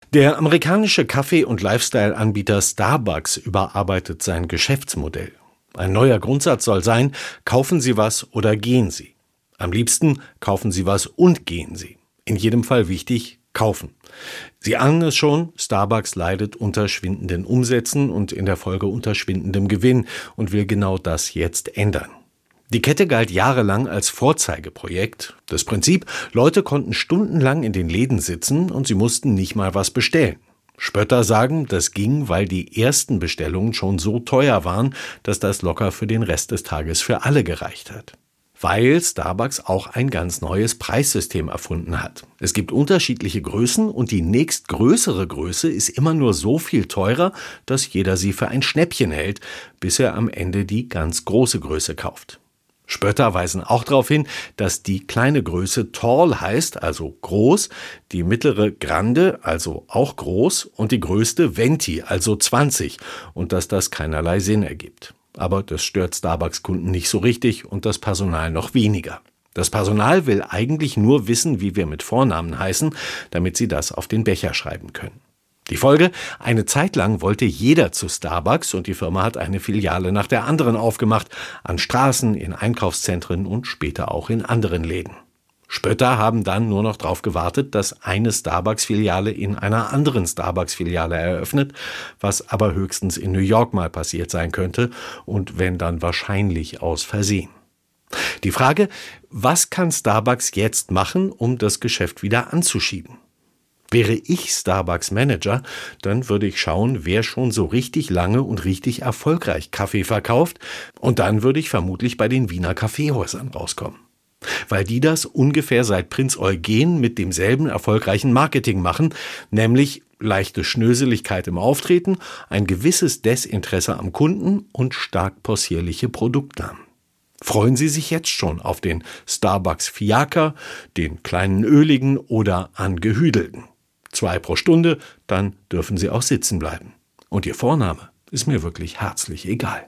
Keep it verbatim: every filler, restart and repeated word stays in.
Der amerikanische Kaffee- und Lifestyle-Anbieter Starbucks überarbeitet sein Geschäftsmodell. Ein neuer Grundsatz soll sein: Kaufen Sie was oder gehen Sie. Am liebsten kaufen Sie was und gehen Sie. In jedem Fall wichtig: kaufen. Sie ahnen es schon, Starbucks leidet unter schwindenden Umsätzen und in der Folge unter schwindendem Gewinn und will genau das jetzt ändern. Die Kette galt jahrelang als Vorzeigeprojekt. Das Prinzip: Leute konnten stundenlang in den Läden sitzen und sie mussten nicht mal was bestellen. Spötter sagen, das ging, weil die ersten Bestellungen schon so teuer waren, dass das locker für den Rest des Tages für alle gereicht hat. Weil Starbucks auch ein ganz neues Preissystem erfunden hat. Es gibt unterschiedliche Größen und die nächstgrößere Größe ist immer nur so viel teurer, dass jeder sie für ein Schnäppchen hält, bis er am Ende die ganz große Größe kauft. Spötter weisen auch darauf hin, dass die kleine Größe Tall heißt, also groß, die mittlere Grande, also auch groß, und die größte Venti, also zwanzig, und dass das keinerlei Sinn ergibt. Aber das stört Starbucks-Kunden nicht so richtig und das Personal noch weniger. Das Personal will eigentlich nur wissen, wie wir mit Vornamen heißen, damit sie das auf den Becher schreiben können. Die Folge: Eine Zeit lang wollte jeder zu Starbucks und die Firma hat eine Filiale nach der anderen aufgemacht, an Straßen, in Einkaufszentren und später auch in anderen Läden. Spötter haben dann nur noch darauf gewartet, dass eine Starbucks-Filiale in einer anderen Starbucks-Filiale eröffnet, was aber höchstens in New York mal passiert sein könnte und wenn dann wahrscheinlich aus Versehen. Die Frage: Was kann Starbucks jetzt machen, um das Geschäft wieder anzuschieben? Wäre ich Starbucks-Manager, dann würde ich schauen, wer schon so richtig lange und richtig erfolgreich Kaffee verkauft, und dann würde ich vermutlich bei den Wiener Kaffeehäusern rauskommen. Weil die das ungefähr seit Prinz Eugen mit demselben erfolgreichen Marketing machen, nämlich leichte Schnöseligkeit im Auftreten, ein gewisses Desinteresse am Kunden und stark possierliche Produktnamen. Freuen Sie sich jetzt schon auf den Starbucks Fiaker, den kleinen öligen oder angehüdelten. Zwei pro Stunde, dann dürfen Sie auch sitzen bleiben. Und Ihr Vorname ist mir wirklich herzlich egal.